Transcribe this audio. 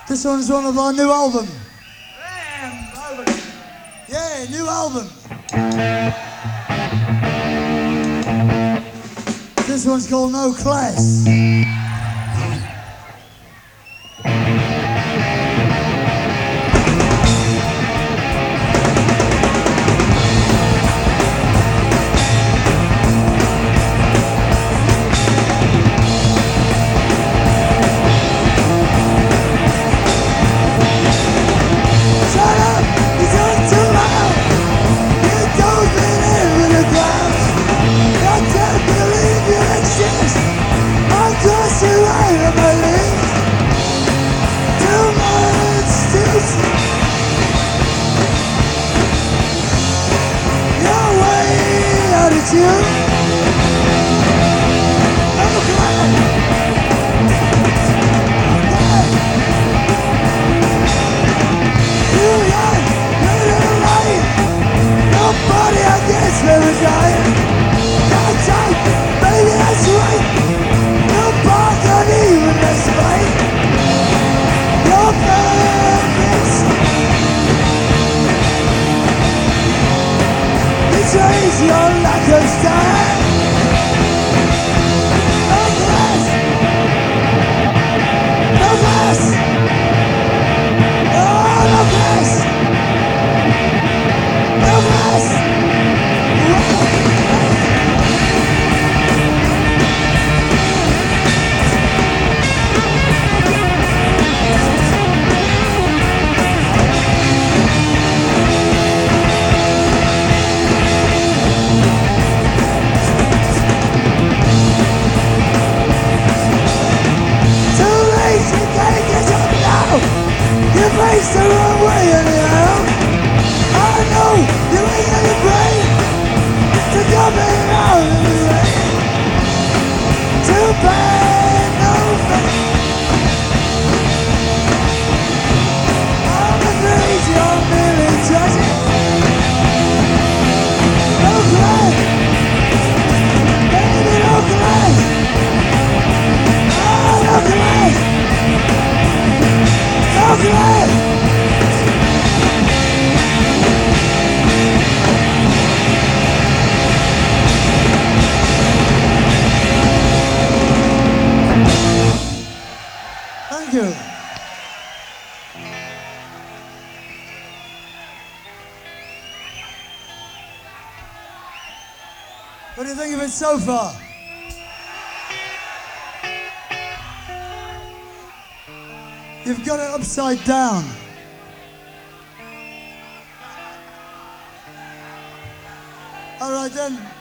This one's one of our new album. Yeah, new album. This one's called No Class. You're like a star. No glass. No glass. Oh, no glass. No glass. You face the wrong way anyhow. I know you ain't got the brain to come in out of the rain. Too bad, no faith. I'm afraid you're merely judging. No class, baby, no class. Oh, no class. No class. Thank you. What do you think of it so far? You've got it upside down. All right then.